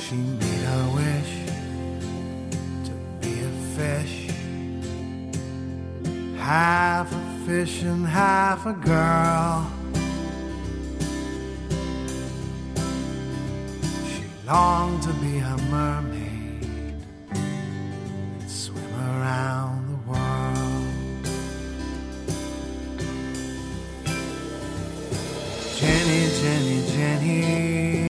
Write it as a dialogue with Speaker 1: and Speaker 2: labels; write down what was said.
Speaker 1: She made a wish to be a fish, half a fish and half a girl. She longed to be a mermaid